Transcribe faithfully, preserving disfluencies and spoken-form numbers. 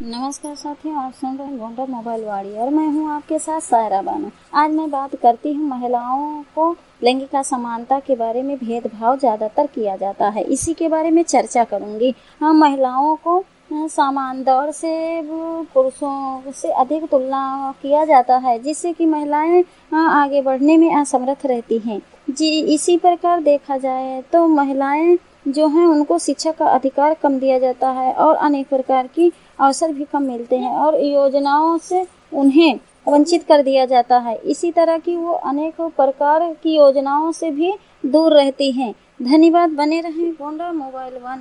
नमस्कार साथियों, आप सुन रहे हैं गोंडा मोबाइल वाड़ी और मैं हूं आपके साथ सायरा बानो। आज मैं बात करती हूं महिलाओं को लैंगिक असमानता के बारे में। भेदभाव ज़्यादातर किया जाता है, इसी के बारे में चर्चा करूंगी। हम महिलाओं को सामान्य दौर से पुरुषों से अधिक तुलना किया जाता है, जिससे कि महिलाएं आगे बढ़ने में असमर्थ रहती हैं। जी इसी प्रकार देखा जाए तो महिलाएं जो हैं उनको शिक्षा का अधिकार कम दिया जाता है और अनेक प्रकार की अवसर भी कम मिलते हैं और योजनाओं से उन्हें वंचित कर दिया जाता है। इसी तरह की वो अनेक प्रकार की योजनाओं से भी दूर रहती हैं। धन्यवाद। बने रहें गोंडा मोबाइल वन।